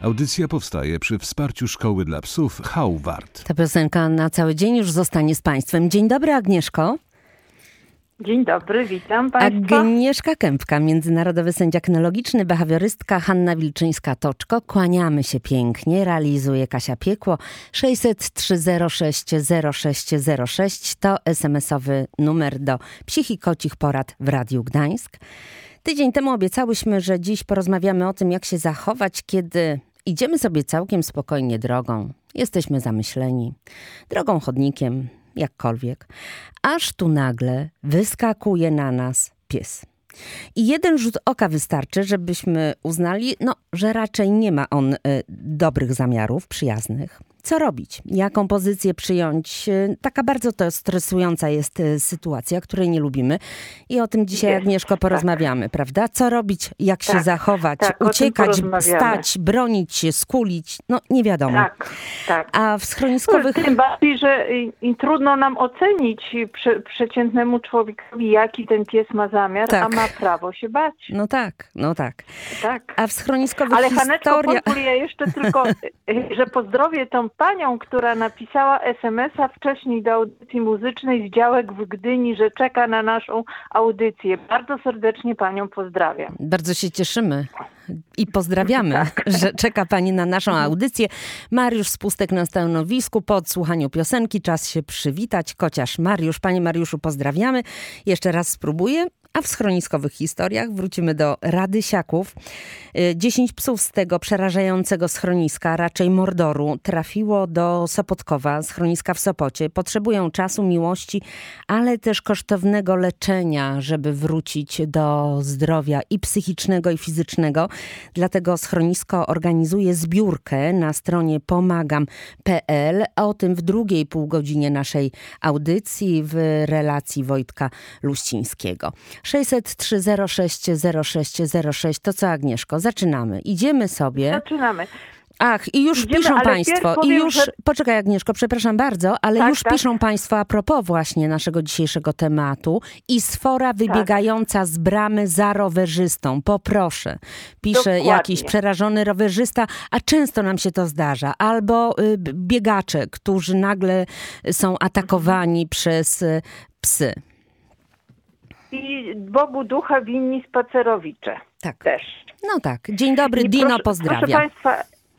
Audycja powstaje przy wsparciu Szkoły dla Psów Hauwart. Ta piosenka na cały dzień już zostanie z Państwem. Dzień dobry, Agnieszko. Dzień dobry, witam Państwa. Agnieszka Kępka, międzynarodowy sędzia kynologiczny, behawiorystka Hanna Wilczyńska-Toczko. Kłaniamy się pięknie, realizuje Kasia Piekło. 603 06 0606 to SMS-owy numer do Psich i Kocich Porad w Radiu Gdańsk. Tydzień temu obiecałyśmy, że dziś porozmawiamy o tym, jak się zachować, kiedy idziemy sobie całkiem spokojnie drogą. Jesteśmy zamyśleni. Drogą, chodnikiem, jakkolwiek. Aż tu nagle wyskakuje na nas pies. I jeden rzut oka wystarczy, żebyśmy uznali, że raczej nie ma on dobrych zamiarów, przyjaznych. Co robić? Jaką pozycję przyjąć? Taka bardzo to stresująca jest sytuacja, której nie lubimy. I o tym dzisiaj, Agnieszko, porozmawiamy, prawda? Co robić, jak się zachować, uciekać, stać, bronić się, skulić? Nie wiadomo. Tak. A w schroniskowych... Tym bardziej, że trudno nam ocenić przeciętnemu człowiekowi, jaki ten pies ma zamiar, a ma prawo się bać. No tak. A w schroniskowych Ale Haneczko, pozwól ja jeszcze tylko, że pozdrowię tą panią, która napisała SMS-a wcześniej do audycji muzycznej z działek w Gdyni, że czeka na naszą audycję. Bardzo serdecznie panią pozdrawiam. Bardzo się cieszymy i pozdrawiamy, że czeka pani na naszą audycję. Mariusz Spustek na stanowisku po odsłuchaniu piosenki. Czas się przywitać. Kociarz Mariusz. Panie Mariuszu, pozdrawiamy. Jeszcze raz spróbuję. A w schroniskowych historiach wrócimy do Radysiaków. 10 psów z tego przerażającego schroniska, raczej mordoru, trafiło do Sopotkowa, schroniska w Sopocie. Potrzebują czasu, miłości, ale też kosztownego leczenia, żeby wrócić do zdrowia i psychicznego, i fizycznego. Dlatego schronisko organizuje zbiórkę na stronie pomagam.pl. O tym w drugiej półgodzinie naszej audycji w relacji Wojtka Luścińskiego. 603 06 0606. To co, Agnieszko? Zaczynamy. Idziemy sobie. Zaczynamy. Ach, i już piszą Państwo. Poczekaj, Agnieszko, przepraszam bardzo, ale piszą Państwo a propos właśnie naszego dzisiejszego tematu. I sfora wybiegająca z bramy za rowerzystą. Poproszę. Pisze jakiś przerażony rowerzysta, a często nam się to zdarza. Albo biegacze, którzy nagle są atakowani przez psy. I Bogu ducha winni spacerowicze. Tak. Też. No tak. Dzień dobry, Dino pozdrawia. Proszę Państwa,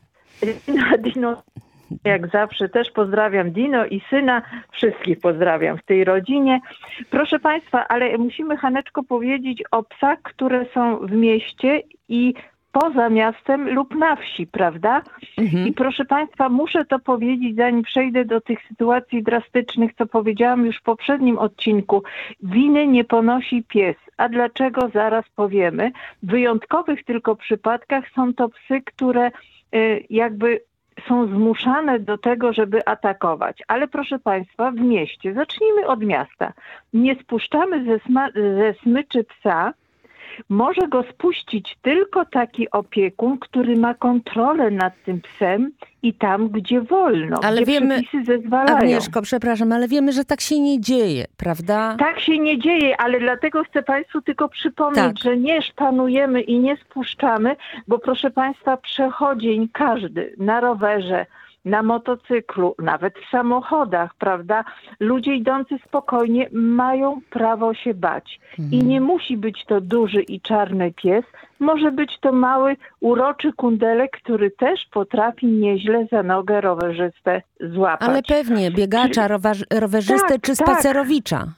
Dino, jak zawsze też pozdrawiam Dino i syna. Wszystkich pozdrawiam w tej rodzinie. Proszę Państwa, ale musimy, Haneczko, powiedzieć o psach, które są w mieście i poza miastem lub na wsi, prawda? I proszę Państwa, muszę to powiedzieć, zanim przejdę do tych sytuacji drastycznych, co powiedziałam już w poprzednim odcinku. Winy nie ponosi pies. A dlaczego? Zaraz powiemy. W wyjątkowych tylko przypadkach są to psy, które jakby są zmuszane do tego, żeby atakować. Ale proszę Państwa, w mieście, zacznijmy od miasta. Nie spuszczamy ze smyczy psa. Może go spuścić tylko taki opiekun, który ma kontrolę nad tym psem i tam, gdzie wolno, ale gdzie przepisy zezwalają. Agnieszko, przepraszam, ale wiemy, że tak się nie dzieje, prawda? Tak się nie dzieje, ale dlatego chcę Państwu tylko przypomnieć, że nie szpanujemy i nie spuszczamy, bo proszę Państwa, przechodzień każdy na rowerze, na motocyklu, nawet w samochodach, prawda? Ludzie idący spokojnie mają prawo się bać. I nie musi być to duży i czarny pies. Może być to mały, uroczy kundelek, który też potrafi nieźle za nogę rowerzystę złapać. Ale pewnie biegacza, rowerzystę czy spacerowicza.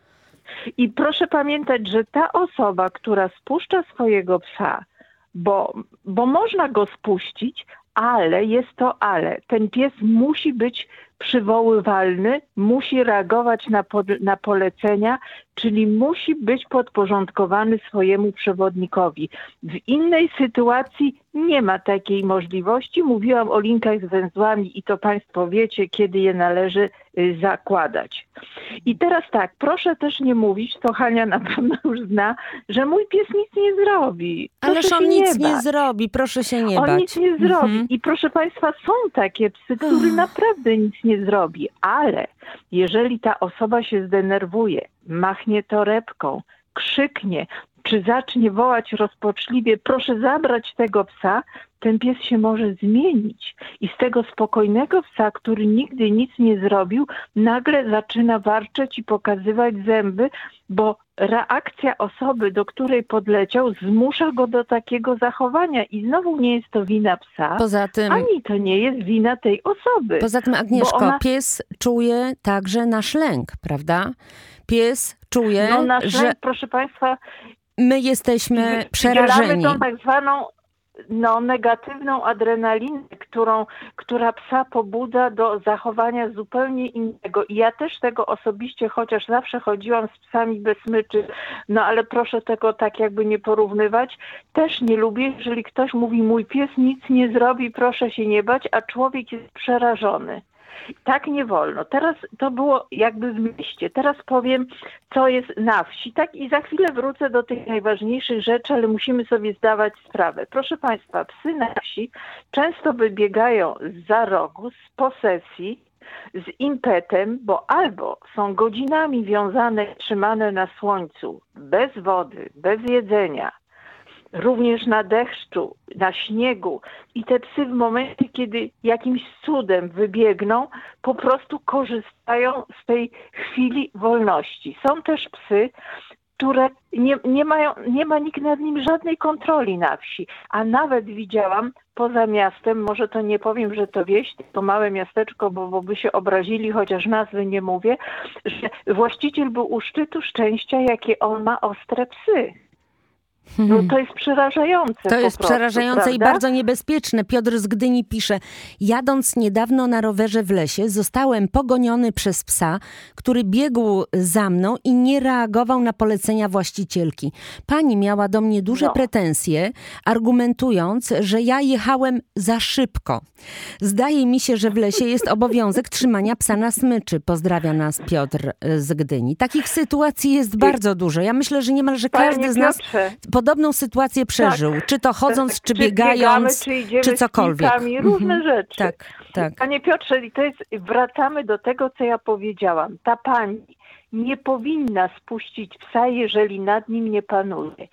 I proszę pamiętać, że ta osoba, która spuszcza swojego psa, bo można go spuścić, ale jest to ale. Ten pies musi być przywoływalny, musi reagować na polecenia, czyli musi być podporządkowany swojemu przewodnikowi. W innej sytuacji nie ma takiej możliwości. Mówiłam o linkach z węzłami i to Państwo wiecie, kiedy je należy zakładać. I teraz tak, proszę też nie mówić, to Hania na pewno już zna, że mój pies nic nie zrobi. Ależ on nic nie zrobi, proszę się nie bać. On nic nie zrobi. I proszę Państwa, są takie psy, które naprawdę nic nie zrobi, ale jeżeli ta osoba się zdenerwuje, machnie torebką, krzyknie, czy zacznie wołać rozpaczliwie, proszę zabrać tego psa, ten pies się może zmienić i z tego spokojnego psa, który nigdy nic nie zrobił, nagle zaczyna warczeć i pokazywać zęby, bo reakcja osoby, do której podleciał, zmusza go do takiego zachowania i znowu nie jest to wina psa, Poza tym, ani to nie jest wina tej osoby. Poza tym, Agnieszko, Ona... pies czuje także nasz lęk, prawda? Pies czuje, że lęk, proszę Państwa, my jesteśmy przerażeni. tą tak zwaną negatywną adrenalinę, która psa pobudza do zachowania zupełnie innego. I ja też tego osobiście, chociaż zawsze chodziłam z psami bez smyczy, ale proszę tego tak jakby nie porównywać, też nie lubię, jeżeli ktoś mówi, mój pies nic nie zrobi, proszę się nie bać, a człowiek jest przerażony. Tak nie wolno. Teraz to było jakby w mieście. Teraz powiem, co jest na wsi. Tak i za chwilę wrócę do tych najważniejszych rzeczy, ale musimy sobie zdawać sprawę. Proszę Państwa, psy na wsi często wybiegają zza rogu, z posesji, z impetem, bo albo są godzinami wiązane, trzymane na słońcu, bez wody, bez jedzenia, również na deszczu, na śniegu i te psy w momencie, kiedy jakimś cudem wybiegną, po prostu korzystają z tej chwili wolności. Są też psy, które nie ma nikt nad nim żadnej kontroli na wsi, a nawet widziałam poza miastem, może to nie powiem, że to wieś, to małe miasteczko, bo by się obrazili, chociaż nazwy nie mówię, że właściciel był u szczytu szczęścia, jakie on ma ostre psy. To jest przerażające. To jest przerażające, prawda? I bardzo niebezpieczne. Piotr z Gdyni pisze: jadąc niedawno na rowerze w lesie, zostałem pogoniony przez psa, który biegł za mną i nie reagował na polecenia właścicielki. Pani miała do mnie duże pretensje, argumentując, że ja jechałem za szybko. Zdaje mi się, że w lesie jest obowiązek trzymania psa na smyczy. Pozdrawia nas Piotr z Gdyni. Takich sytuacji jest bardzo dużo. Ja myślę, że niemalże każdy z nas podobną sytuację przeżył. Tak. Czy to chodząc, czy biegając, czy cokolwiek. Różne rzeczy. Tak. Panie Piotrze, wracamy do tego, co ja powiedziałam. Ta pani nie powinna spuścić psa, jeżeli nad nim nie panuje.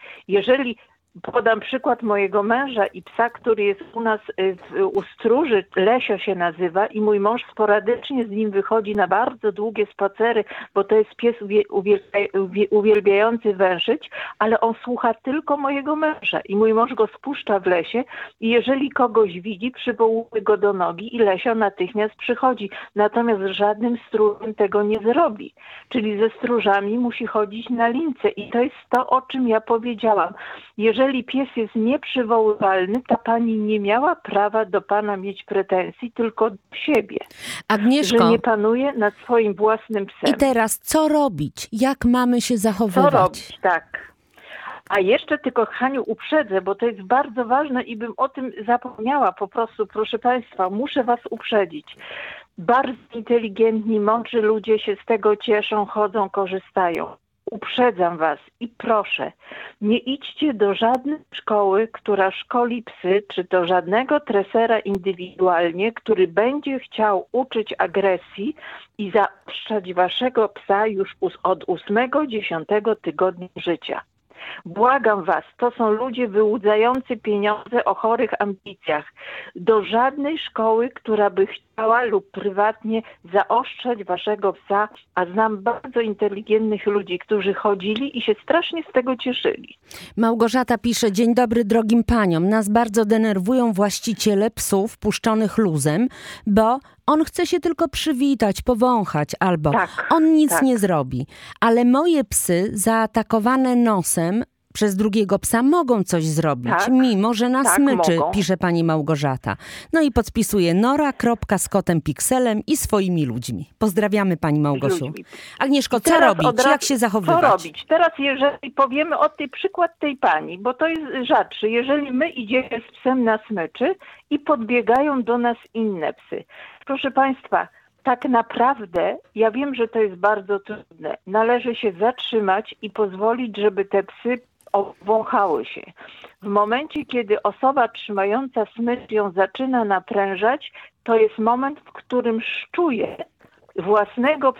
Podam przykład mojego męża i psa, który jest u nas u stróży, Lesio się nazywa, i mój mąż sporadycznie z nim wychodzi na bardzo długie spacery, bo to jest pies uwielbiający węszyć, ale on słucha tylko mojego męża i mój mąż go spuszcza w lesie i jeżeli kogoś widzi, przywołuje go do nogi i Lesio natychmiast przychodzi. Natomiast żadnym stróżem tego nie zrobi. Czyli ze stróżami musi chodzić na lince i to jest to, o czym ja powiedziałam. Jeżeli pies jest nieprzywoływalny, ta pani nie miała prawa do pana mieć pretensji, tylko do siebie. Agnieszko, że nie panuje nad swoim własnym psem. I teraz co robić? Jak mamy się zachowywać? Co robić, tak. A jeszcze tylko, Haniu, uprzedzę, bo to jest bardzo ważne i bym o tym zapomniała po prostu. Proszę Państwa, muszę Was uprzedzić. Bardzo inteligentni, mądrzy ludzie się z tego cieszą, chodzą, korzystają. Uprzedzam Was i proszę, nie idźcie do żadnej szkoły, która szkoli psy, czy do żadnego tresera indywidualnie, który będzie chciał uczyć agresji i zaostrzać Waszego psa już od 8-10 tygodnia życia. Błagam Was, to są ludzie wyłudzający pieniądze o chorych ambicjach. Do żadnej szkoły, która by chciała lub prywatnie zaostrzać Waszego psa, a znam bardzo inteligentnych ludzi, którzy chodzili i się strasznie z tego cieszyli. Małgorzata pisze: dzień dobry drogim paniom. Nas bardzo denerwują właściciele psów puszczonych luzem, bo on chce się tylko przywitać, powąchać, albo on nic nie zrobi. Ale moje psy zaatakowane nosem przez drugiego psa mogą coś zrobić, mimo że na smyczy, mogą. Pisze pani Małgorzata. No i podpisuje Nora.z.pikselem i swoimi ludźmi. Pozdrawiamy pani Małgosiu. Agnieszko, co robić? Jak się zachowywać? Co robić? Teraz jeżeli powiemy przykład tej pani, bo to jest rzadszy. Jeżeli my idziemy z psem na smyczy i podbiegają do nas inne psy. Proszę Państwa, tak naprawdę, ja wiem, że to jest bardzo trudne. Należy się zatrzymać i pozwolić, żeby te psy obwąchały się. W momencie, kiedy osoba trzymająca smycz ją zaczyna naprężać, to jest moment, w którym szczuje własnego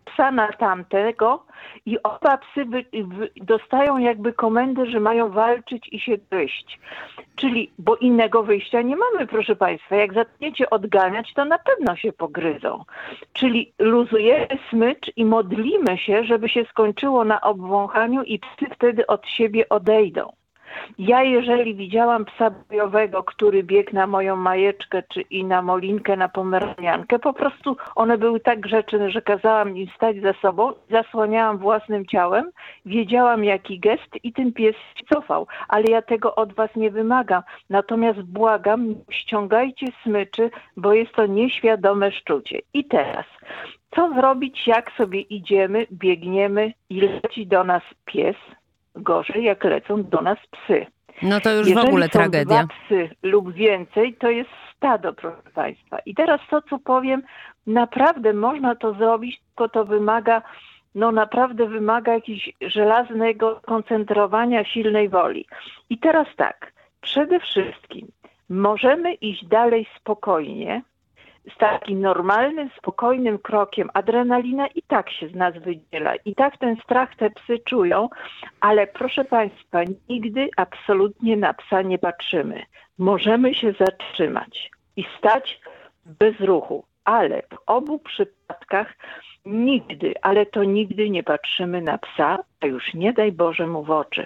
psa na tamtego i oba psy dostają jakby komendę, że mają walczyć i się gryźć. Czyli, bo innego wyjścia nie mamy, proszę Państwa. Jak zaczniecie odganiać, to na pewno się pogryzą. Czyli luzujemy smycz i modlimy się, żeby się skończyło na obwąchaniu i psy wtedy od siebie odejdą. Ja jeżeli widziałam psa bojowego, który biegł na moją majeczkę czy i na Molinkę, na pomeraniankę, po prostu one były tak grzeczne, że kazałam im stać za sobą, zasłaniałam własnym ciałem, wiedziałam jaki gest i ten pies się cofał. Ale ja tego od was nie wymagam. Natomiast błagam, nie ściągajcie smyczy, bo jest to nieświadome szczucie. I teraz, co zrobić, jak sobie idziemy, biegniemy i leci do nas pies? Gorzej, jak lecą do nas psy. No to już Jeżeli w ogóle są tragedia. 2 psy lub więcej, to jest stado, proszę Państwa. I teraz to, co powiem, naprawdę można to zrobić, tylko to wymaga, naprawdę wymaga jakiegoś żelaznego koncentrowania, silnej woli. I teraz tak, przede wszystkim możemy iść dalej spokojnie, z takim normalnym, spokojnym krokiem. Adrenalina i tak się z nas wydziela. I tak ten strach te psy czują, ale proszę Państwa, nigdy absolutnie na psa nie patrzymy. Możemy się zatrzymać i stać bez ruchu, ale w obu przypadkach nigdy, ale to nigdy nie patrzymy na psa, a już nie daj Boże mu w oczy.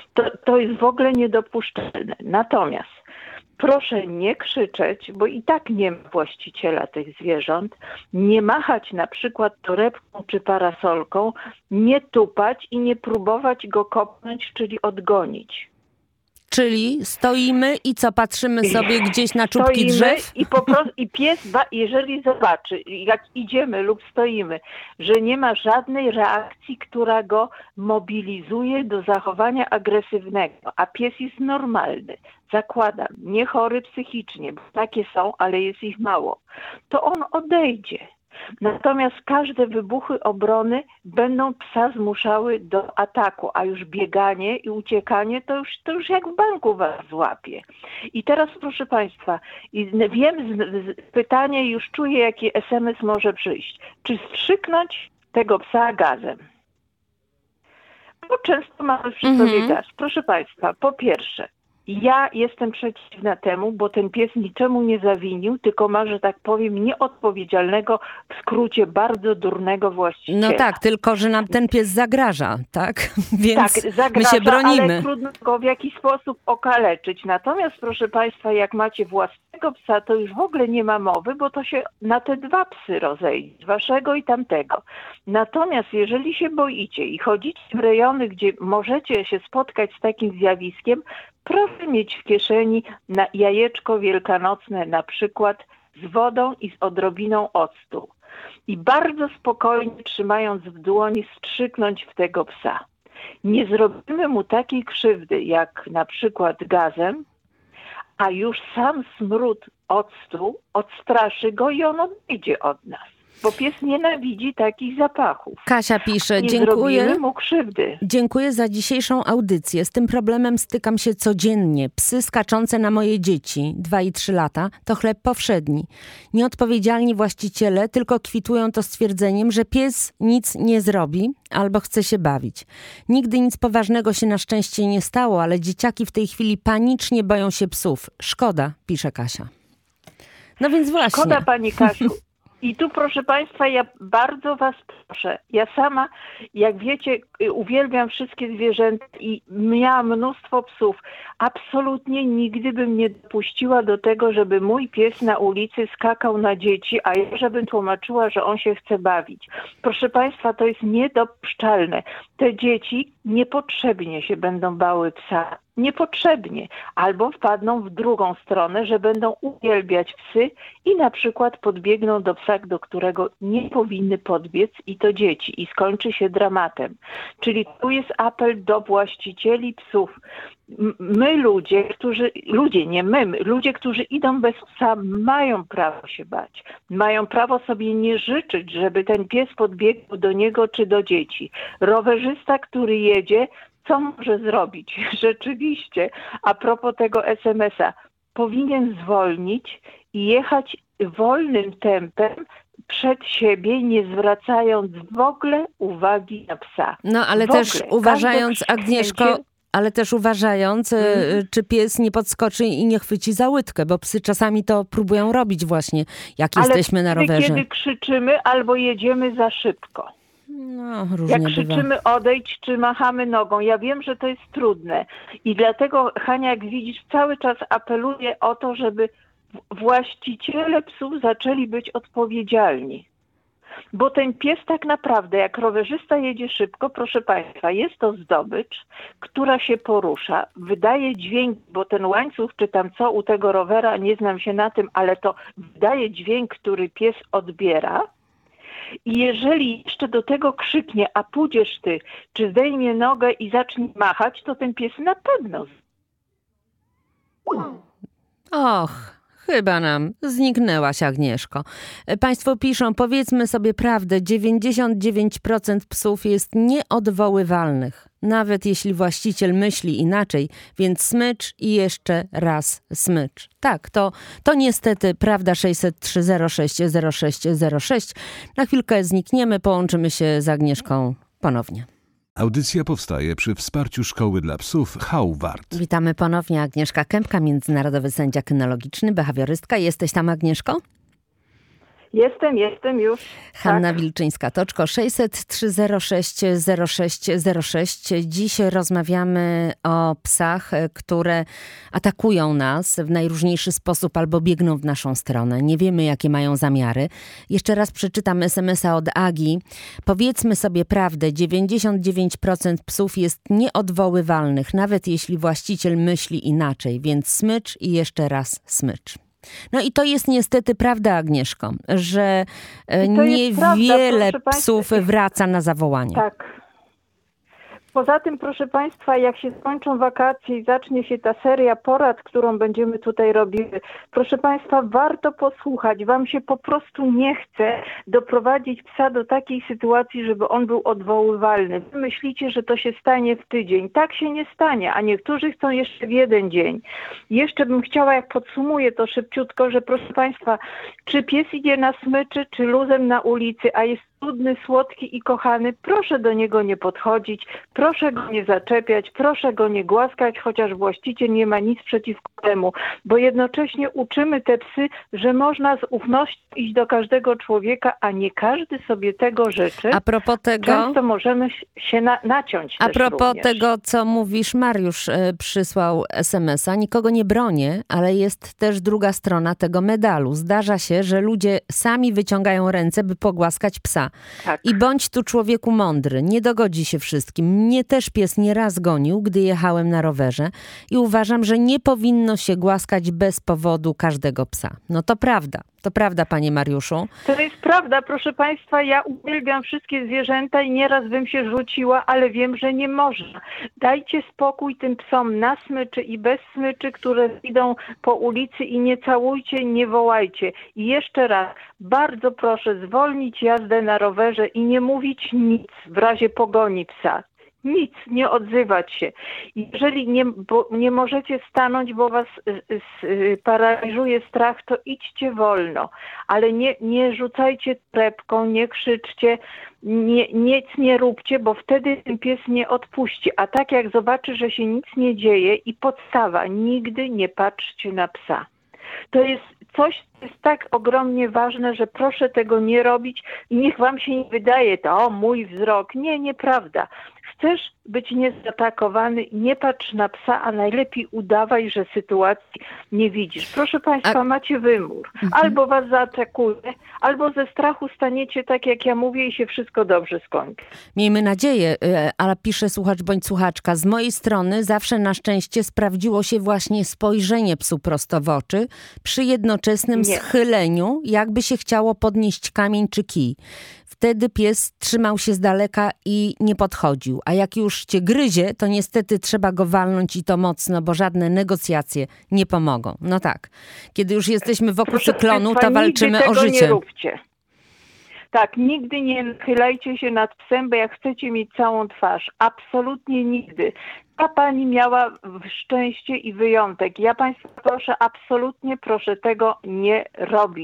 To jest w ogóle niedopuszczalne. Natomiast proszę nie krzyczeć, bo i tak nie ma właściciela tych zwierząt, nie machać na przykład torebką czy parasolką, nie tupać i nie próbować go kopnąć, czyli odgonić. Czyli stoimy i co, patrzymy sobie gdzieś na czubki drzew? I po prostu i pies, jeżeli zobaczy, jak idziemy lub stoimy, że nie ma żadnej reakcji, która go mobilizuje do zachowania agresywnego, a pies jest normalny, zakładam, nie chory psychicznie, bo takie są, ale jest ich mało, to on odejdzie. Natomiast każde wybuchy obrony będą psa zmuszały do ataku, a już bieganie i uciekanie to już jak w banku was złapie. I teraz proszę Państwa, wiem pytanie, już czuję jaki SMS może przyjść. Czy wstrzyknąć tego psa gazem? Bo często mamy przy sobie gaz. Proszę Państwa, po pierwsze, ja jestem przeciwna temu, bo ten pies niczemu nie zawinił, tylko ma, że tak powiem, nieodpowiedzialnego, w skrócie bardzo durnego właściciela. No tak, tylko że nam ten pies zagraża, tak? Więc tak, zagraża, my się bronimy. Ale trudno go w jakiś sposób okaleczyć. Natomiast, proszę Państwa, jak macie własnego psa, to już w ogóle nie ma mowy, bo to się na te 2 psy rozejdzie, waszego i tamtego. Natomiast jeżeli się boicie i chodzicie w rejony, gdzie możecie się spotkać z takim zjawiskiem, proszę mieć w kieszeni na jajeczko wielkanocne na przykład z wodą i z odrobiną octu. I bardzo spokojnie, trzymając w dłoni, wstrzyknąć w tego psa. Nie zrobimy mu takiej krzywdy, jak na przykład gazem, a już sam smród octu odstraszy go i on odejdzie od nas. Bo pies nienawidzi takich zapachów. Kasia pisze, Nie dziękuję. zrobimy mu krzywdy. Dziękuję za dzisiejszą audycję. Z tym problemem stykam się codziennie. Psy skaczące na moje dzieci, 2 i 3 lata, to chleb powszedni. Nieodpowiedzialni właściciele tylko kwitują to stwierdzeniem, że pies nic nie zrobi albo chce się bawić. Nigdy nic poważnego się na szczęście nie stało, ale dzieciaki w tej chwili panicznie boją się psów. Szkoda, pisze Kasia. No więc właśnie. Szkoda, pani Kasiu. I tu, proszę Państwa, ja bardzo was proszę. Ja sama, jak wiecie, uwielbiam wszystkie zwierzęta i miałam mnóstwo psów. Absolutnie nigdy bym nie dopuściła do tego, żeby mój pies na ulicy skakał na dzieci, a ja żebym tłumaczyła, że on się chce bawić. Proszę Państwa, to jest niedopuszczalne. Te dzieci niepotrzebnie się będą bały psa. Niepotrzebnie. Albo wpadną w drugą stronę, że będą uwielbiać psy i na przykład podbiegną do psa, do którego nie powinny podbiec i to dzieci. I skończy się dramatem. Czyli tu jest apel do właścicieli psów. My ludzie, którzy idą bez psa, mają prawo się bać. Mają prawo sobie nie życzyć, żeby ten pies podbiegł do niego czy do dzieci. Rowerzysta, który jedzie, co może zrobić? Rzeczywiście, a propos tego SMS-a, powinien zwolnić i jechać wolnym tempem przed siebie, nie zwracając w ogóle uwagi na psa. No ale W też ogóle. uważając, Każde Agnieszko, krzyknięcie- ale też uważając, czy pies nie podskoczy i nie chwyci za łydkę, bo psy czasami to próbują robić właśnie, jak Ale jesteśmy na wtedy, rowerze. kiedy krzyczymy albo jedziemy za szybko. No, Jak różnie bywa. krzyczymy odejdź, czy machamy nogą. Ja wiem, że to jest trudne. I dlatego, Hania, jak widzisz, cały czas apeluję o to, żeby właściciele psów zaczęli być odpowiedzialni. Bo ten pies tak naprawdę, jak rowerzysta jedzie szybko, proszę Państwa, jest to zdobycz, która się porusza, wydaje dźwięk, bo ten łańcuch, czy tam co u tego rowera, nie znam się na tym, ale to wydaje dźwięk, który pies odbiera. I jeżeli jeszcze do tego krzyknie, a pójdziesz ty, czy zdejmie nogę i zacznie machać, to ten pies na pewno. Och, chyba nam zniknęłaś, Agnieszko. Państwo piszą, powiedzmy sobie prawdę, 99% psów jest nieodwoływalnych. Nawet jeśli właściciel myśli inaczej, więc smycz i jeszcze raz smycz. Tak, to niestety prawda. 603 06 06 06. Na chwilkę znikniemy, połączymy się z Agnieszką ponownie. Audycja powstaje przy wsparciu Szkoły dla Psów Hauwart. Witamy ponownie. Agnieszka Kępka, międzynarodowy sędzia kynologiczny, behawiorystka. Jesteś tam, Agnieszko? Jestem już. Hanna Tak. Wilczyńska-Toczko, 603 06 06 06. Dziś rozmawiamy o psach, które atakują nas w najróżniejszy sposób albo biegną w naszą stronę. Nie wiemy, jakie mają zamiary. Jeszcze raz przeczytam SMS-a od Agi. Powiedzmy sobie prawdę, 99% psów jest nieodwoływalnych, nawet jeśli właściciel myśli inaczej, więc smycz i jeszcze raz smycz. No i to jest niestety prawda, Agnieszko, że niewiele psów wraca na zawołanie. Tak. Poza tym, proszę Państwa, jak się skończą wakacje i zacznie się ta seria porad, którą będziemy tutaj robiły, proszę Państwa, warto posłuchać. Wam się po prostu nie chce doprowadzić psa do takiej sytuacji, żeby on był odwoływalny. Wy myślicie, że to się stanie w tydzień. Tak się nie stanie, a niektórzy chcą jeszcze w jeden dzień. Jeszcze bym chciała, jak podsumuję to szybciutko, że proszę Państwa, czy pies idzie na smyczy, czy luzem na ulicy, a jest cudny, słodki i kochany, proszę do niego nie podchodzić, proszę go nie zaczepiać, proszę go nie głaskać, chociaż właściciel nie ma nic przeciwko temu, bo jednocześnie uczymy te psy, że można z ufnością iść do każdego człowieka, a nie każdy sobie tego życzy. A propos tego, często możemy się naciąć a też propos również. tego, co mówisz, Mariusz przysłał SMS-a. Nikogo nie bronię, ale jest też druga strona tego medalu. Zdarza się, że ludzie sami wyciągają ręce, by pogłaskać psa. Tak. I bądź tu człowieku mądry, nie dogodzi się wszystkim. Mnie też pies nieraz gonił, gdy jechałem na rowerze i uważam, że nie powinno się głaskać bez powodu każdego psa. No to prawda. To prawda, panie Mariuszu. To jest prawda, proszę Państwa, ja uwielbiam wszystkie zwierzęta i nieraz bym się rzuciła, ale wiem, że nie można. Dajcie spokój tym psom na smyczy i bez smyczy, które idą po ulicy i nie całujcie, nie wołajcie. I jeszcze raz, bardzo proszę zwolnić jazdę na rowerze i nie mówić nic w razie pogoni psa. Nic, nie odzywać się. Jeżeli nie możecie stanąć, bo was paraliżuje strach, to idźcie wolno. Ale nie rzucajcie trepką, nie krzyczcie, nic nie róbcie, bo wtedy ten pies nie odpuści. A tak jak zobaczy, że się nic nie dzieje i podstawa, nigdy nie patrzcie na psa. To jest coś, co jest tak ogromnie ważne, że proszę tego nie robić i niech wam się nie wydaje to, mój wzrok. Nie, nieprawda. Chcesz być niezaatakowany, nie patrz na psa, a najlepiej udawaj, że sytuacji nie widzisz. Proszę Państwa, macie wybór. Albo was zaatakuje, albo ze strachu staniecie tak, jak ja mówię i się wszystko dobrze skończy. Miejmy nadzieję, ale pisze słuchacz bądź słuchaczka. Z mojej strony zawsze na szczęście sprawdziło się właśnie spojrzenie psu prosto w oczy przy jednoczesnym schyleniu, jakby się chciało podnieść kamień czy kij. Wtedy pies trzymał się z daleka i nie podchodził. A jak już cię gryzie, to niestety trzeba go walnąć i to mocno, bo żadne negocjacje nie pomogą. No tak. Kiedy już jesteśmy wokół cyklonu, to walczymy o życie. Nie róbcie. Tak, nigdy nie nachylajcie się nad psem, bo jak chcecie mieć całą twarz. Absolutnie nigdy. Ta pani miała szczęście i wyjątek. Ja Państwa proszę, absolutnie proszę tego nie robić.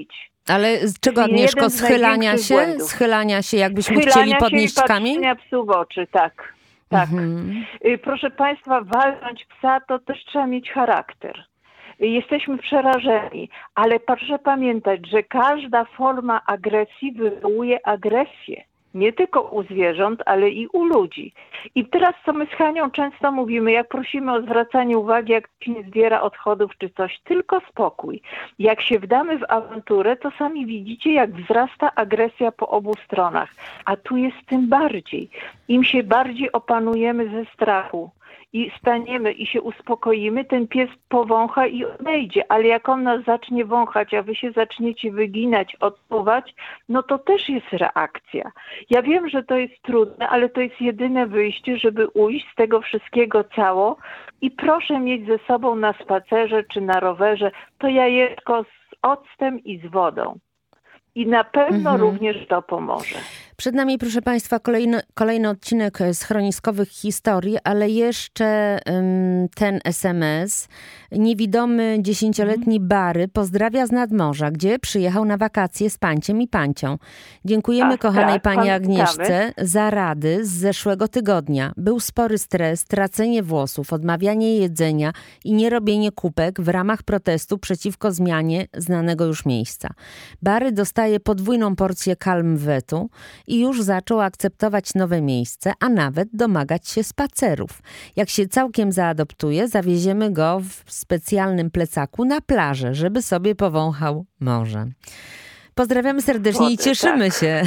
Ale z czego, Agnieszko? Schylania się, jakbyśmy chcieli podnieść kamień? Patrzenia psu w oczy, tak. Proszę Państwa, walnąć psa to też trzeba mieć charakter. Jesteśmy przerażeni, ale proszę pamiętać, że każda forma agresji wywołuje agresję. Nie tylko u zwierząt, ale i u ludzi. I teraz, co my z Hanią często mówimy, jak prosimy o zwracanie uwagi, jak ktoś nie zbiera odchodów czy coś, tylko spokój. Jak się wdamy w awanturę, to sami widzicie, jak wzrasta agresja po obu stronach. A tu jest tym bardziej. Im się bardziej opanujemy ze strachu i staniemy i się uspokoimy, ten pies powącha i odejdzie. Ale jak on nas zacznie wąchać, a wy się zaczniecie wyginać, odpływać, no to też jest reakcja. Ja wiem, że to jest trudne, ale to jest jedyne wyjście, żeby ujść z tego wszystkiego cało i proszę mieć ze sobą na spacerze czy na rowerze to jajeczko z octem i z wodą. I na pewno również to pomoże. Przed nami, proszę Państwa, kolejny odcinek schroniskowych historii, ale jeszcze ten SMS. Niewidomy 10-letni Bary pozdrawia z nadmorza, gdzie przyjechał na wakacje z panciem i pancią. Dziękujemy kochanej pani Agnieszce za rady z zeszłego tygodnia. Był spory stres, tracenie włosów, odmawianie jedzenia i nierobienie kupek w ramach protestu przeciwko zmianie znanego już miejsca. Bary dostaje podwójną porcję Calmvetu i już zaczął akceptować nowe miejsce, a nawet domagać się spacerów. Jak się całkiem zaadoptuje, zawieziemy go w specjalnym plecaku na plażę, żeby sobie powąchał morze. Pozdrawiamy serdecznie i cieszymy się,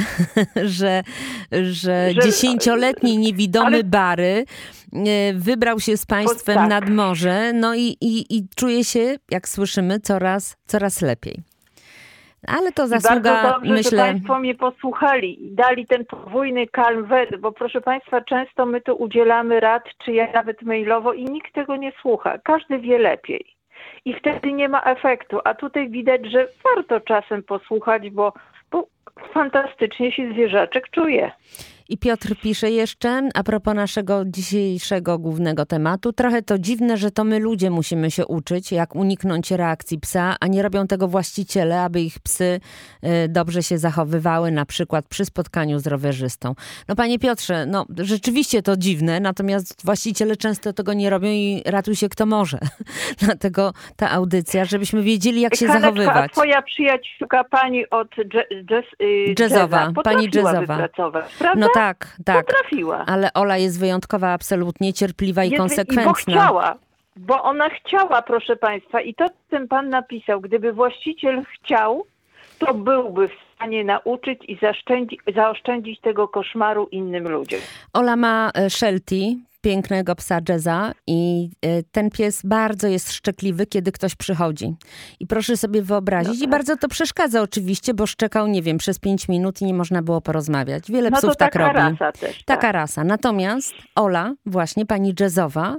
że 10-letni niewidomy Bary wybrał się z państwem nad morze, no i czuje się, jak słyszymy, coraz lepiej. Ale to zasługa, bardzo dobrze, myślę... że Państwo mnie posłuchali i dali ten podwójny Calmvet, bo proszę Państwa, często my tu udzielamy rad, czy ja nawet mailowo i nikt tego nie słucha. Każdy wie lepiej. I wtedy nie ma efektu. A tutaj widać, że warto czasem posłuchać, bo fantastycznie się zwierzaczek czuje. I Piotr pisze jeszcze, a propos naszego dzisiejszego głównego tematu, trochę to dziwne, że to my ludzie musimy się uczyć, jak uniknąć reakcji psa, a nie robią tego właściciele, aby ich psy dobrze się zachowywały, na przykład przy spotkaniu z rowerzystą. No panie Piotrze, no rzeczywiście to dziwne, natomiast właściciele często tego nie robią i ratuj się kto może. Dlatego ta audycja, żebyśmy wiedzieli, jak się zachowywać. A twoja przyjaciółka pani od jazzowa, pani jazzowa. Wypracować, prawda? No tak. Potrafiła. Ale Ola jest wyjątkowa, absolutnie cierpliwa i konsekwentna. Bo ona chciała, proszę Państwa, i to ten pan napisał, gdyby właściciel chciał, to byłby w stanie nauczyć i zaoszczędzić tego koszmaru innym ludziom. Ola ma Sheltie, pięknego psa Jazza i ten pies bardzo jest szczekliwy, kiedy ktoś przychodzi. I proszę sobie wyobrazić, i bardzo to przeszkadza oczywiście, bo szczekał, nie wiem, przez 5 minut i nie można było porozmawiać. Wiele psów tak robi. Rasa też, taka rasa. Natomiast Ola, właśnie pani Jazzowa,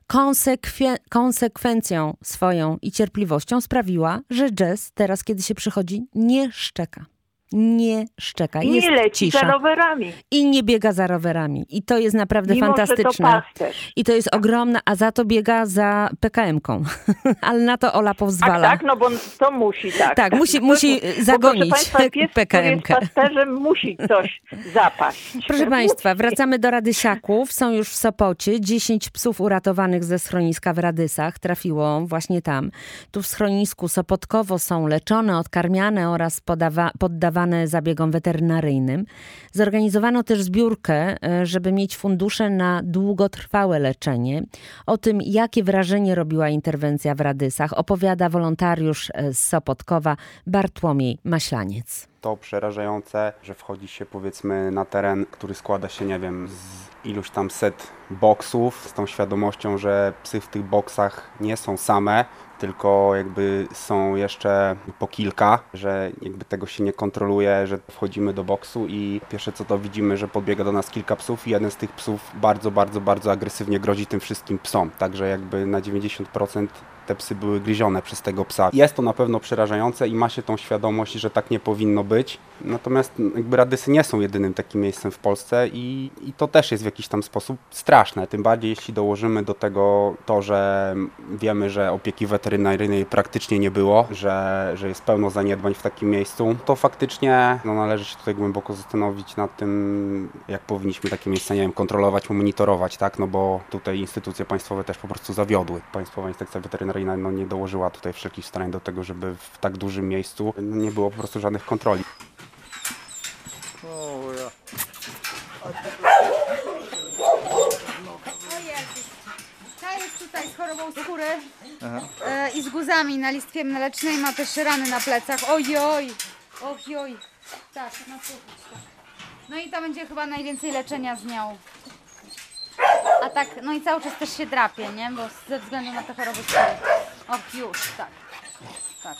konsekwencją swoją i cierpliwością sprawiła, że Jazz teraz, kiedy się przychodzi, nie szczeka. Nie szczeka, jest nie leci cisza. za rowerami. I nie biega za rowerami. I to jest naprawdę mimo, fantastyczne. Że to pasterz. I to jest ogromna, a za to biega za PKM-ką. Ale na to Ola pozwala. Tak, no bo to musi, tak. Tak, musi zagonić pies, PKM-kę. Który jest pasterzem, musi coś zapaść. Proszę Państwa, wracamy do Radysiaków. Są już w Sopocie. 10 psów uratowanych ze schroniska w Radysach trafiło właśnie tam. Tu w schronisku Sopotkowo są leczone, odkarmiane oraz poddawane zabiegom weterynaryjnym. Zorganizowano też zbiórkę, żeby mieć fundusze na długotrwałe leczenie. O tym, jakie wrażenie robiła interwencja w Radysach, opowiada wolontariusz z Sopotkowa Bartłomiej Maślaniec. To przerażające, że wchodzi się powiedzmy na teren, który składa się, nie wiem, z iluś tam set boksów, z tą świadomością, że psy w tych boksach nie są same, tylko jakby są jeszcze po kilka, że jakby tego się nie kontroluje, że wchodzimy do boksu i pierwsze co to widzimy, że podbiega do nas kilka psów i jeden z tych psów bardzo agresywnie grozi tym wszystkim psom. Także jakby na 90% te psy były gryzione przez tego psa. Jest to na pewno przerażające i ma się tą świadomość, że tak nie powinno być. Natomiast jakby radysy nie są jedynym takim miejscem w Polsce i to też jest w jakiś tam sposób straszne. Tym bardziej jeśli dołożymy do tego to, że wiemy, że opieki weterynaryjnej praktycznie nie było, że jest pełno zaniedbań w takim miejscu, to faktycznie należy się tutaj głęboko zastanowić nad tym, jak powinniśmy takie miejsca, nie wiem, kontrolować, monitorować, tak? No bo tutaj instytucje państwowe też po prostu zawiodły. Państwowa Inspekcja Weterynaryjna nie dołożyła tutaj wszelkich starań do tego, żeby w tak dużym miejscu nie było po prostu żadnych kontroli. Ta jest tutaj z chorobą skóry i z guzami na listwie mlecznej, ma też rany na plecach. Ojoj! Ojoj! Tak, na słuchać, tak. No i to będzie chyba najwięcej leczenia z nią. A tak, no i cały czas też się drapie, nie? Bo ze względu na te choroby skóry. Och, już, tak. Tak.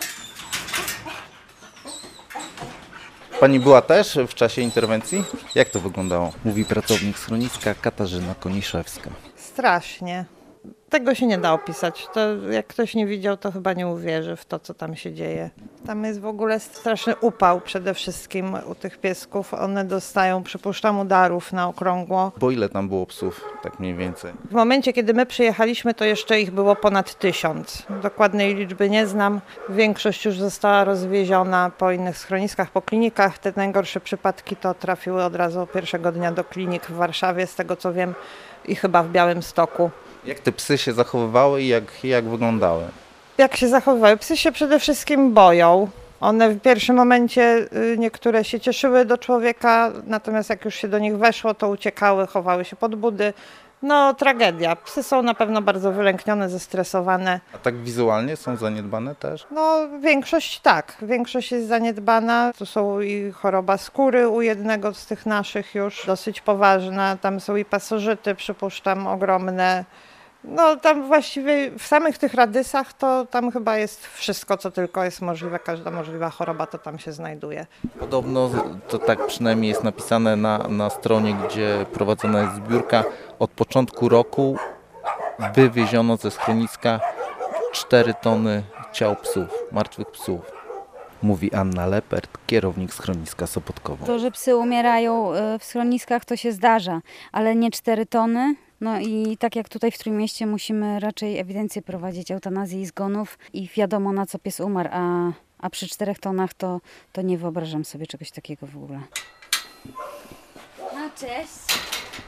Pani była też w czasie interwencji? Jak to wyglądało? Mówi pracownik schroniska Katarzyna Koniszewska. Strasznie. Tego się nie da opisać. To jak ktoś nie widział, to chyba nie uwierzy w to, co tam się dzieje. Tam jest w ogóle straszny upał przede wszystkim u tych piesków. One dostają, przypuszczam, udarów na okrągło. Bo ile tam było psów, tak mniej więcej? W momencie, kiedy my przyjechaliśmy, to jeszcze ich było ponad 1000. Dokładnej liczby nie znam. Większość już została rozwieziona po innych schroniskach, po klinikach. Te najgorsze przypadki to trafiły od razu pierwszego dnia do klinik w Warszawie, z tego co wiem, i chyba w Białymstoku. Jak te psy się zachowywały i jak wyglądały? Jak się zachowywały? Psy się przede wszystkim boją. One w pierwszym momencie niektóre się cieszyły do człowieka, natomiast jak już się do nich weszło, to uciekały, chowały się pod budy. No tragedia. Psy są na pewno bardzo wylęknione, zestresowane. A tak wizualnie są zaniedbane też? No większość tak. Większość jest zaniedbana. Tu są i choroba skóry u jednego z tych naszych już dosyć poważna. Tam są i pasożyty, przypuszczam, ogromne. No tam właściwie w samych tych radysach to tam chyba jest wszystko, co tylko jest możliwe. Każda możliwa choroba to tam się znajduje. Podobno, to tak przynajmniej jest napisane na stronie, gdzie prowadzona jest zbiórka, od początku roku wywieziono ze schroniska 4 tony ciał psów, martwych psów. Mówi Anna Lepert, kierownik schroniska Sopotkowo. To, że psy umierają w schroniskach, to się zdarza, ale nie 4 tony. No i tak jak tutaj w Trójmieście musimy raczej ewidencję prowadzić eutanazji i zgonów i wiadomo na co pies umarł, a przy 4 tonach to nie wyobrażam sobie czegoś takiego w ogóle. No cześć!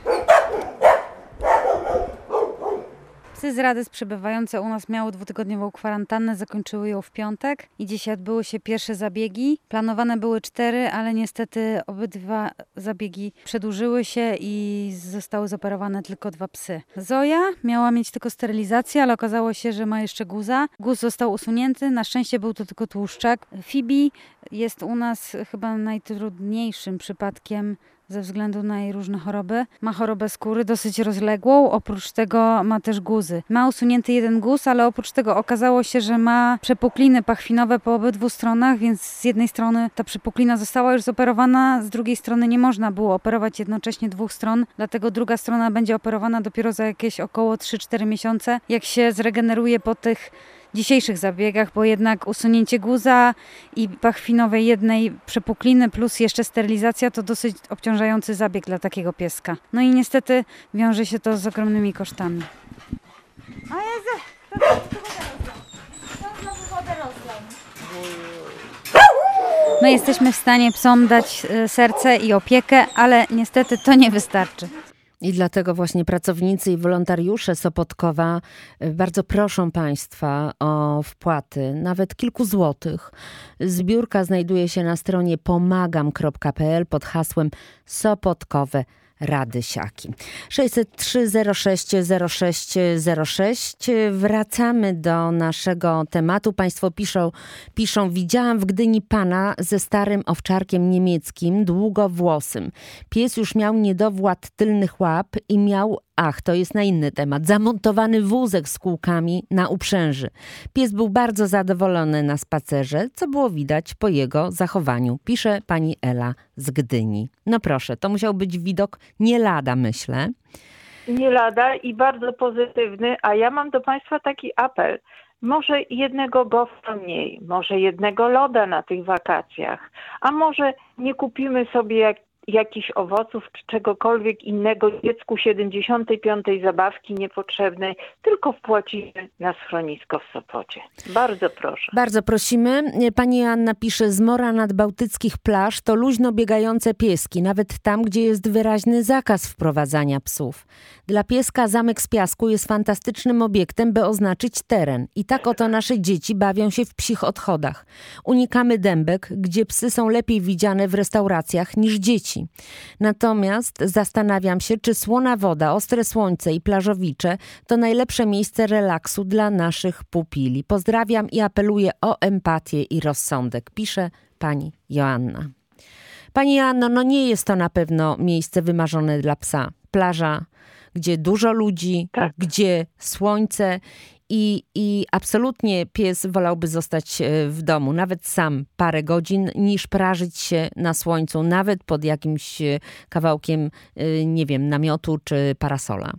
Psy z Radys przebywające u nas miały 2-tygodniową kwarantannę, zakończyły ją w piątek i dzisiaj odbyły się pierwsze zabiegi. Planowane były 4, ale niestety obydwa zabiegi przedłużyły się i zostały zoperowane tylko 2 psy. Zoja miała mieć tylko sterylizację, ale okazało się, że ma jeszcze guza. Guz został usunięty, na szczęście był to tylko tłuszczak. Phoebe jest u nas chyba najtrudniejszym przypadkiem ze względu na jej różne choroby. Ma chorobę skóry dosyć rozległą, oprócz tego ma też guzy. Ma usunięty 1 guz, ale oprócz tego okazało się, że ma przepukliny pachwinowe po obydwu stronach, więc z jednej strony ta przepuklina została już zoperowana, z drugiej strony nie można było operować jednocześnie 2 stron, dlatego druga strona będzie operowana dopiero za jakieś około 3-4 miesiące, jak się zregeneruje po tych dzisiejszych zabiegach, bo jednak usunięcie guza i pachwinowej 1 przepukliny plus jeszcze sterylizacja to dosyć obciążający zabieg dla takiego pieska. No i niestety wiąże się to z ogromnymi kosztami. A Jezu, to znowu wodę rozlał. My jesteśmy w stanie psom dać serce i opiekę, ale niestety to nie wystarczy. I dlatego właśnie pracownicy i wolontariusze Sopotkowa bardzo proszą Państwa o wpłaty, nawet kilku złotych. Zbiórka znajduje się na stronie pomagam.pl pod hasłem Sopotkowe Radysiaki. 603 06 06 06. Wracamy do naszego tematu. Państwo piszą, widziałam w Gdyni pana ze starym owczarkiem niemieckim, długowłosym. Pies już miał niedowład tylnych łap i miał, to jest na inny temat, zamontowany wózek z kółkami na uprzęży. Pies był bardzo zadowolony na spacerze, co było widać po jego zachowaniu, pisze pani Ela z Gdyni. No proszę, to musiał być widok nie lada, myślę. Nie lada i bardzo pozytywny, a ja mam do Państwa taki apel. Może jednego gofra mniej, może jednego loda na tych wakacjach, a może nie kupimy sobie jakichś owoców czy czegokolwiek innego dziecku 75. zabawki niepotrzebnej, tylko wpłacimy na schronisko w Sopocie. Bardzo proszę. Bardzo prosimy. Pani Joanna pisze, zmora nadbałtyckich plaż to luźno biegające pieski, nawet tam, gdzie jest wyraźny zakaz wprowadzania psów. Dla pieska zamek z piasku jest fantastycznym obiektem, by oznaczyć teren. I tak oto nasze dzieci bawią się w psich odchodach. Unikamy dębek, gdzie psy są lepiej widziane w restauracjach niż dzieci. Natomiast zastanawiam się, czy słona woda, ostre słońce i plażowicze to najlepsze miejsce relaksu dla naszych pupili. Pozdrawiam i apeluję o empatię i rozsądek, pisze pani Joanna. Pani Joanno, no nie jest to na pewno miejsce wymarzone dla psa. Plaża, gdzie dużo ludzi, Tak. gdzie słońce i absolutnie pies wolałby zostać w domu, nawet sam parę godzin, niż prażyć się na słońcu, nawet pod jakimś kawałkiem, nie wiem, namiotu czy parasola.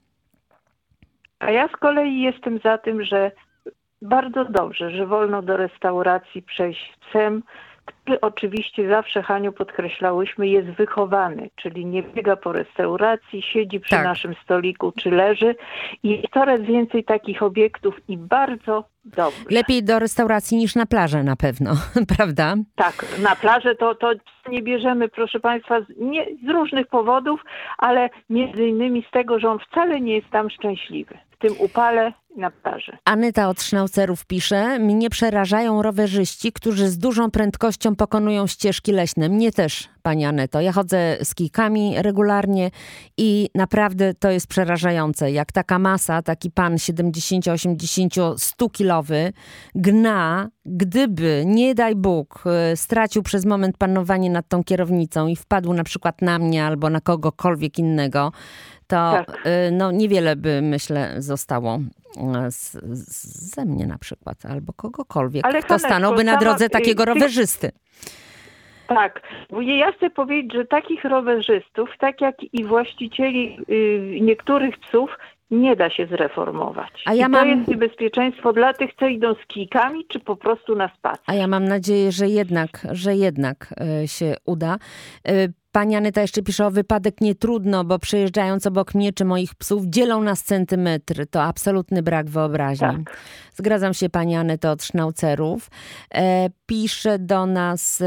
A ja z kolei jestem za tym, że bardzo dobrze, że wolno do restauracji przejść z psem, który oczywiście zawsze, Haniu, podkreślałyśmy, jest wychowany, czyli nie biega po restauracji, siedzi przy Tak. naszym stoliku czy leży. I jest coraz więcej takich obiektów i bardzo dobrze. Lepiej do restauracji niż na plażę na pewno, prawda? Tak, na plażę to nie bierzemy, proszę Państwa, z różnych powodów, ale między innymi z tego, że on wcale nie jest tam szczęśliwy. W tym upale na plaży. Anyta od Sznaucerów pisze, mnie przerażają rowerzyści, którzy z dużą prędkością pokonują ścieżki leśne. Mnie też, pani Aneto. Ja chodzę z kijkami regularnie i naprawdę to jest przerażające. Jak taka masa, taki pan 70, 80, 100-kilowy gna, gdyby, nie daj Bóg, stracił przez moment panowanie nad tą kierownicą i wpadł na przykład na mnie albo na kogokolwiek innego, to Tak. no niewiele by, myślę, zostało ze mnie na przykład, albo kogokolwiek, Ale kto Haneczko, stanąłby na sama, drodze takiego rowerzysty. Tak, bo ja chcę powiedzieć, że takich rowerzystów, tak jak i właścicieli niektórych psów, nie da się zreformować. A ja I to mam- jest niebezpieczeństwo dla tych, co idą z kijkami, czy po prostu na spacer. A ja mam nadzieję, że jednak się uda. Pani Anyta jeszcze pisze o wypadek nie trudno, bo przejeżdżając obok mnie czy moich psów dzielą nas centymetry. To absolutny brak wyobraźni. Tak. Zgadzam się, pani Anyto od Sznaucerów. Pisze do nas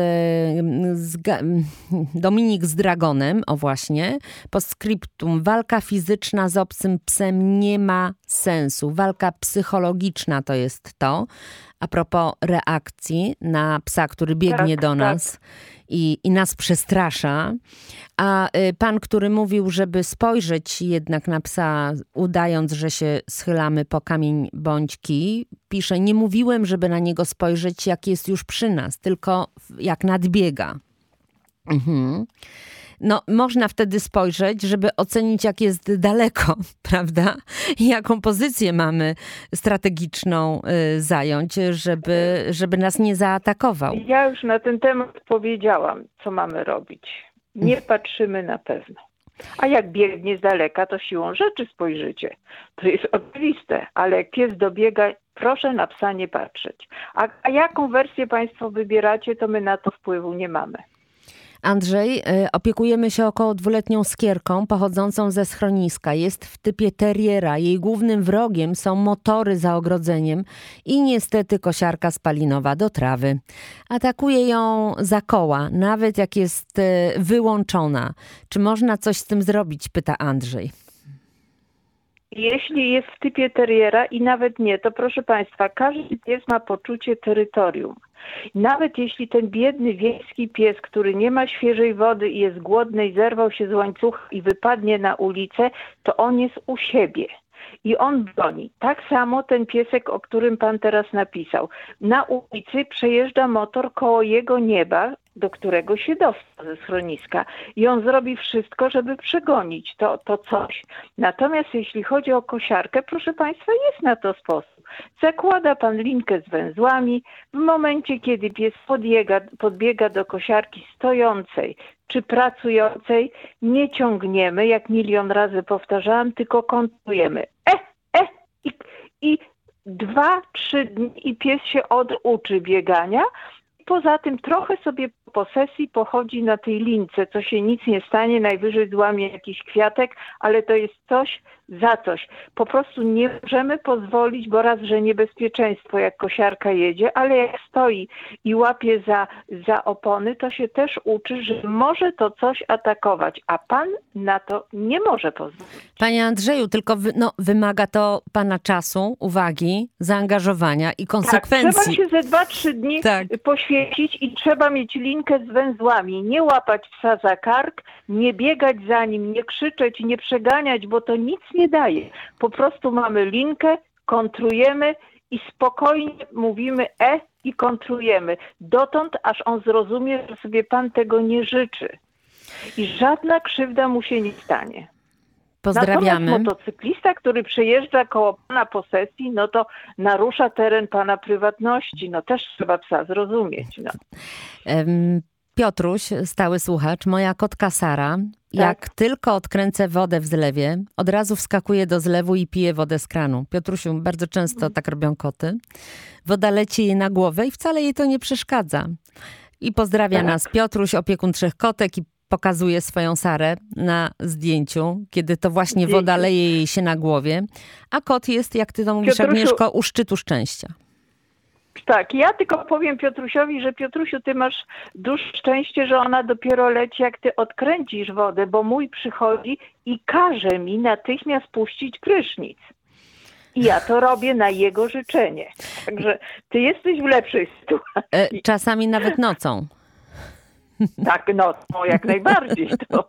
Dominik z Dragonem, o właśnie. Postscriptum. Walka fizyczna z obcym psem nie ma sensu. Walka psychologiczna to jest to. A propos reakcji na psa, który biegnie do nas i nas przestrasza. A pan, który mówił, żeby spojrzeć jednak na psa, udając, że się schylamy po kamień bądź kij, pisze, nie mówiłem, żeby na niego spojrzeć, jak jest już przy nas, tylko jak nadbiega. Mhm. No, można wtedy spojrzeć, żeby ocenić, jak jest daleko, prawda? I jaką pozycję mamy strategiczną zająć, żeby nas nie zaatakował. Ja już na ten temat powiedziałam, co mamy robić. Nie patrzymy na pewno. A jak biegnie z daleka, to siłą rzeczy spojrzycie. To jest oczywiste, ale jak pies dobiega, proszę na psa nie patrzeć. A jaką wersję Państwo wybieracie, to my na to wpływu nie mamy. Andrzej, opiekujemy się około 2-letnią skierką pochodzącą ze schroniska. Jest w typie teriera. Jej głównym wrogiem są motory za ogrodzeniem i niestety kosiarka spalinowa do trawy. Atakuje ją za koła, nawet jak jest wyłączona. Czy można coś z tym zrobić? Pyta Andrzej. Jeśli jest w typie teriera i nawet nie, to proszę Państwa, każdy pies ma poczucie terytorium. Nawet jeśli ten biedny wiejski pies, który nie ma świeżej wody i jest głodny i zerwał się z łańcucha i wypadnie na ulicę, to on jest u siebie. I on broni. Tak samo ten piesek, o którym pan teraz napisał. Na ulicy przejeżdża motor koło jego nieba, do którego się dostał ze schroniska i on zrobi wszystko, żeby przegonić to coś. Natomiast jeśli chodzi o kosiarkę, proszę Państwa, jest na to sposób. Zakłada Pan linkę z węzłami. W momencie, kiedy pies podbiega do kosiarki stojącej czy pracującej, nie ciągniemy, jak milion razy powtarzałam, tylko kontrujemy. I 2-3 dni i pies się oduczy biegania. Poza tym trochę sobie po sesji pochodzi na tej lince, co się nic nie stanie, najwyżej złamie jakiś kwiatek, ale to jest coś za coś. Po prostu nie możemy pozwolić, bo raz, że niebezpieczeństwo, jak kosiarka jedzie, ale jak stoi i łapie za opony, to się też uczy, że może to coś atakować, a pan na to nie może pozwolić. Panie Andrzeju, tylko wymaga to pana czasu, uwagi, zaangażowania i konsekwencji. Tak, trzeba się ze 2-3 dni poświęcić i trzeba mieć linkę z węzłami. Nie łapać psa za kark, nie biegać za nim, nie krzyczeć, nie przeganiać, bo to nic nie daje. Po prostu mamy linkę, kontrujemy i spokojnie mówimy i kontrujemy. Dotąd, aż on zrozumie, że sobie pan tego nie życzy. I żadna krzywda mu się nie stanie. Pozdrawiamy. Natomiast motocyklista, który przejeżdża koło pana po sesji, no to narusza teren pana prywatności. No też trzeba psa zrozumieć. No. Piotruś, stały słuchacz, moja kotka Sara, jak tylko odkręcę wodę w zlewie, od razu wskakuje do zlewu i pije wodę z kranu. Piotrusiu, bardzo często tak robią koty. Woda leci jej na głowę i wcale jej to nie przeszkadza. I pozdrawia nas Piotruś, opiekun 3 kotek i pokazuje swoją Sarę na zdjęciu, kiedy to właśnie woda leje jej się na głowie, a kot jest, jak ty to mówisz, Agnieszko, u szczytu szczęścia. Tak, ja tylko powiem Piotrusiowi, że Piotrusiu, ty masz duże szczęście, że ona dopiero leci, jak ty odkręcisz wodę, bo mój przychodzi i każe mi natychmiast puścić prysznic. I ja to robię na jego życzenie. Także ty jesteś w lepszej sytuacji. Czasami nawet nocą. Tak, nocą jak najbardziej to.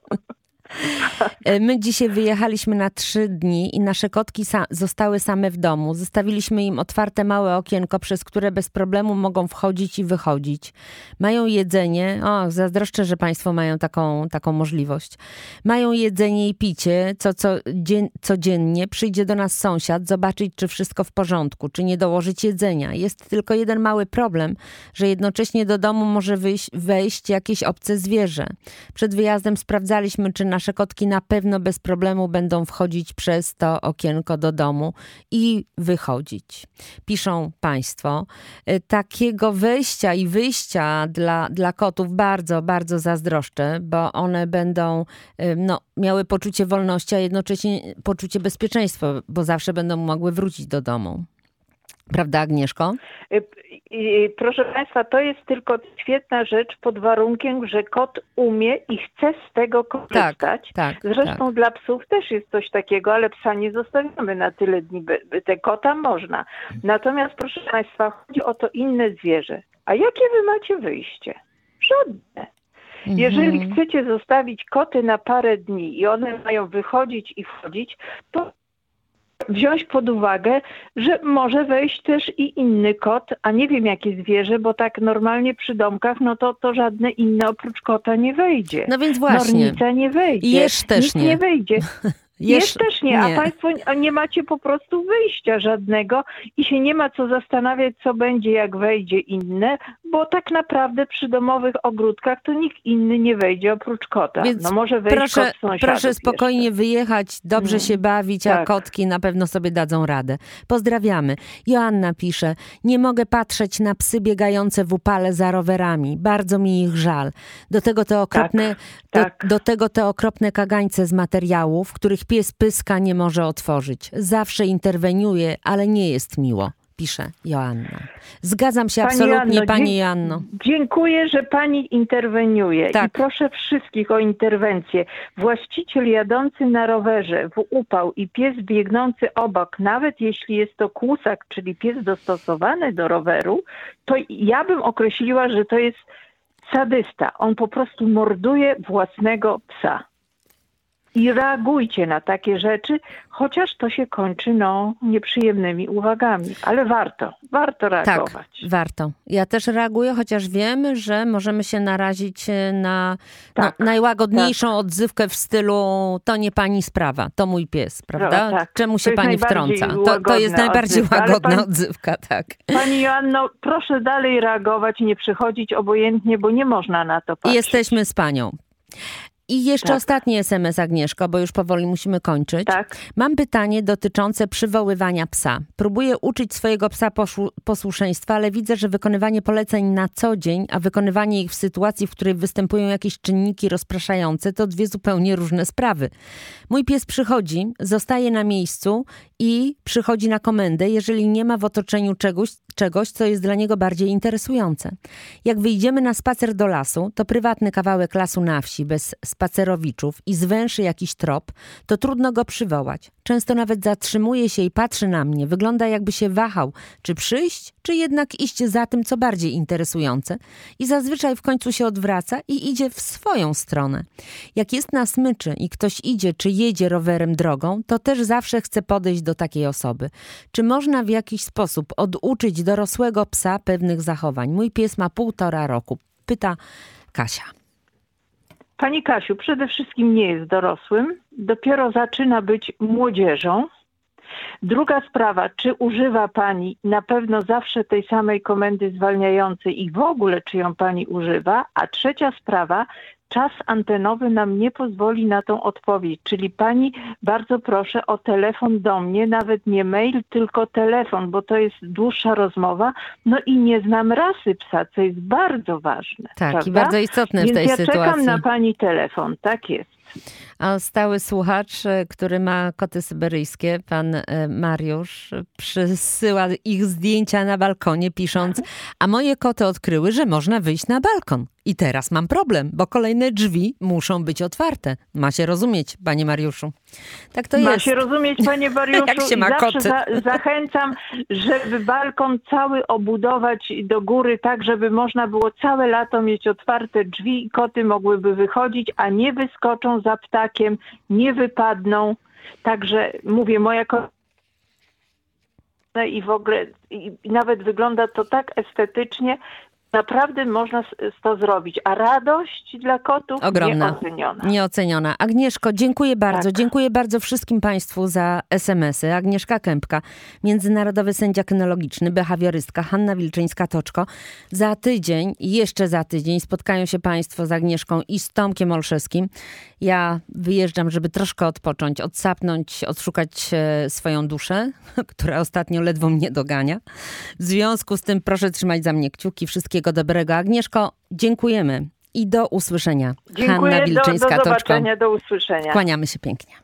My dzisiaj wyjechaliśmy na 3 dni i nasze kotki zostały same w domu. Zostawiliśmy im otwarte małe okienko, przez które bez problemu mogą wchodzić i wychodzić. Mają jedzenie. Zazdroszczę, że państwo mają taką możliwość. Mają jedzenie i picie, codziennie przyjdzie do nas sąsiad zobaczyć, czy wszystko w porządku, czy nie dołożyć jedzenia. Jest tylko jeden mały problem, że jednocześnie do domu może wejść jakieś obce zwierzę. Przed wyjazdem sprawdzaliśmy, czy nasze kotki na pewno bez problemu będą wchodzić przez to okienko do domu i wychodzić. Piszą państwo. Takiego wejścia i wyjścia dla kotów bardzo, bardzo zazdroszczę, bo one będą miały poczucie wolności, a jednocześnie poczucie bezpieczeństwa, bo zawsze będą mogły wrócić do domu. Prawda, Agnieszko? Proszę Państwa, to jest tylko świetna rzecz pod warunkiem, że kot umie i chce z tego korzystać. Tak, Zresztą dla psów też jest coś takiego, ale psa nie zostawiamy na tyle dni, te kota można. Natomiast proszę Państwa, chodzi o to inne zwierzę. A jakie wy macie wyjście? Żadne. Jeżeli chcecie zostawić koty na parę dni i one mają wychodzić i wchodzić, to wziąć pod uwagę, że może wejść też i inny kot, a nie wiem jakie zwierzę, bo tak normalnie przy domkach, no to żadne inne oprócz kota nie wejdzie. No więc właśnie. Nornica nie wejdzie. Jeż też Nic nie. nie wejdzie. Jeż też nie, a państwo nie macie po prostu wyjścia żadnego i się nie ma co zastanawiać, co będzie, jak wejdzie inne, bo tak naprawdę przy domowych ogródkach to nikt inny nie wejdzie oprócz kota. Więc no może wejść kot sąsiadów. Proszę spokojnie wyjechać, dobrze się bawić, a kotki na pewno sobie dadzą radę. Pozdrawiamy. Joanna pisze, nie mogę patrzeć na psy biegające w upale za rowerami. Bardzo mi ich żal. Do tego te okropne kagańce z materiałów, których pies pyska nie może otworzyć. Zawsze interweniuje, ale nie jest miło, pisze Joanna. Zgadzam się absolutnie, pani Joanno. Dziękuję, że pani interweniuje. I proszę wszystkich o interwencję. Właściciel jadący na rowerze w upał i pies biegnący obok, nawet jeśli jest to kłusak, czyli pies dostosowany do roweru, to ja bym określiła, że to jest sadysta. On po prostu morduje własnego psa. i reagujcie na takie rzeczy, chociaż to się kończy nieprzyjemnymi uwagami, ale warto reagować. Tak, warto. Ja też reaguję, chociaż wiem, że możemy się narazić na najłagodniejszą odzywkę w stylu to nie pani sprawa, to mój pies, prawda? Tak. Czemu się pani wtrąca? To jest najbardziej łagodna odzywka, tak. Pani Joanno, proszę dalej reagować, nie przychodzić obojętnie, bo nie można na to patrzeć. Jesteśmy z panią. I jeszcze ostatni SMS, Agnieszko, bo już powoli musimy kończyć. Tak. Mam pytanie dotyczące przywoływania psa. Próbuję uczyć swojego psa posłuszeństwa, ale widzę, że wykonywanie poleceń na co dzień, a wykonywanie ich w sytuacji, w której występują jakieś czynniki rozpraszające, to dwie zupełnie różne sprawy. Mój pies przychodzi, zostaje na miejscu i przychodzi na komendę, jeżeli nie ma w otoczeniu czegoś, co jest dla niego bardziej interesujące. Jak wyjdziemy na spacer do lasu, to prywatny kawałek lasu na wsi, bez spacerowiczów i zwęszy jakiś trop, to trudno go przywołać. Często nawet zatrzymuje się i patrzy na mnie. Wygląda, jakby się wahał, czy przyjść, czy jednak iść za tym, co bardziej interesujące. I zazwyczaj w końcu się odwraca i idzie w swoją stronę. Jak jest na smyczy i ktoś idzie, czy jedzie rowerem drogą, to też zawsze chce podejść do takiej osoby. Czy można w jakiś sposób oduczyć dorosłego psa pewnych zachowań? Mój pies ma 1,5 roku. Pyta Kasia. Pani Kasiu, przede wszystkim nie jest dorosłym, dopiero zaczyna być młodzieżą. Druga sprawa, czy używa pani na pewno zawsze tej samej komendy zwalniającej i w ogóle czy ją pani używa? A trzecia sprawa, czas antenowy nam nie pozwoli na tą odpowiedź, czyli pani bardzo proszę o telefon do mnie, nawet nie mail, tylko telefon, bo to jest dłuższa rozmowa, no i nie znam rasy psa, co jest bardzo ważne. Tak, prawda? i bardzo istotne w tej sytuacji. Więc ja czekam na pani telefon, tak jest. A stały słuchacz, który ma koty syberyjskie, pan Mariusz, przysyła ich zdjęcia na balkonie, pisząc: a moje koty odkryły, że można wyjść na balkon. I teraz mam problem, bo kolejne drzwi muszą być otwarte. Ma się rozumieć, panie Mariuszu. Tak to jest. Ma się rozumieć, panie Mariuszu. Jak się ma zawsze koty. Zachęcam, żeby balkon cały obudować do góry, tak żeby można było całe lato mieć otwarte drzwi i koty mogłyby wychodzić, a nie wyskoczą za ptakiem, nie wypadną. Także mówię, moja i w ogóle i nawet wygląda to tak estetycznie. Naprawdę można to zrobić, a radość dla kotów ogromna, nieoceniona. Nieoceniona. Agnieszko, dziękuję bardzo. Tak. Dziękuję bardzo wszystkim państwu za SMS-y. Agnieszka Kępka, międzynarodowy sędzia kynologiczny, behawiorystka Hanna Wilczyńska-Toczko. Za tydzień, jeszcze za tydzień spotkają się państwo z Agnieszką i z Tomkiem Olszewskim. Ja wyjeżdżam, żeby troszkę odpocząć, odsapnąć, odszukać swoją duszę, która ostatnio ledwo mnie dogania. W związku z tym proszę trzymać za mnie kciuki. Wszystkiego dobrego. Agnieszko, dziękujemy i do usłyszenia. Dziękuję, Hanna Wilczyńska-Toczko. do zobaczenia, do usłyszenia. Kłaniamy się pięknie.